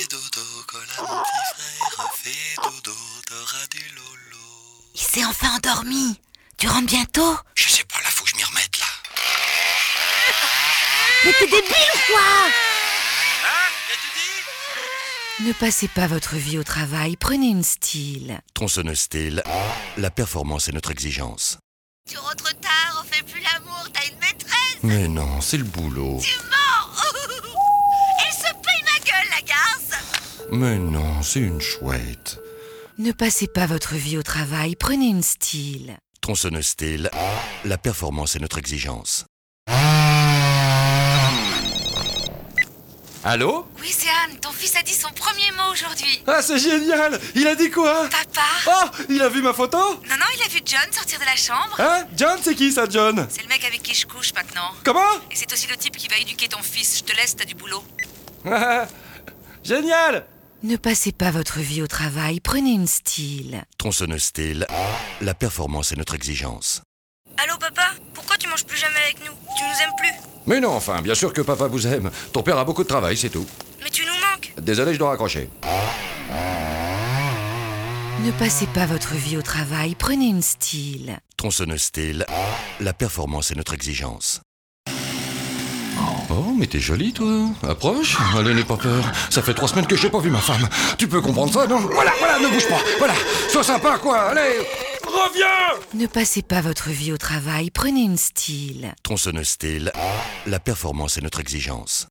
Fais dodo, Cola, mon petit frère, fais dodo, t'auras du lolo. Il s'est enfin endormi. Tu rentres bientôt? Je sais pas, là, faut que je m'y remette, là. Mais t'es débile ou quoi? Hein? Qu'as-tu dit? Ne passez pas votre vie au travail, prenez une style. Tronçonneuse style, la performance est notre exigence. Tu rentres tard, on fait plus l'amour, t'as une maîtresse. Mais non, c'est le boulot. Tu mens. Elle se paye ma gueule, la garce. Mais non, c'est une chouette. Ne passez pas votre vie au travail, prenez une style. Tronçonneuse style, la performance est notre exigence. Allô? Oui, c'est Anne, ton fils a dit son premier mot aujourd'hui. Ah, c'est génial! Il a dit quoi? Papa? Oh, il a vu ma photo? Non, il a vu John sortir de la chambre. Hein? John, c'est qui ça, John? C'est le mec avec qui je couche maintenant. Comment? Et c'est aussi le type qui va éduquer ton fils. Je te laisse, t'as du boulot. Génial! Ne passez pas votre vie au travail, prenez une style. Tronçonneuse style, la performance est notre exigence. Allô papa, pourquoi tu manges plus jamais avec nous? Tu nous aimes plus? Mais non, enfin, bien sûr que papa vous aime. Ton père a beaucoup de travail, c'est tout. Mais tu nous manques. Désolé, je dois raccrocher. Ne passez pas votre vie au travail, prenez une style. Tronçonneuse style, la performance est notre exigence. Oh, mais t'es jolie, toi. Approche. Allez, n'aie pas peur. Ça fait 3 semaines que j'ai pas vu ma femme. Tu peux comprendre ça, non? Voilà, ne bouge pas. Voilà, sois sympa, quoi. Allez, reviens! Ne passez pas votre vie au travail, prenez une style. Tronçonneuse style, la performance est notre exigence.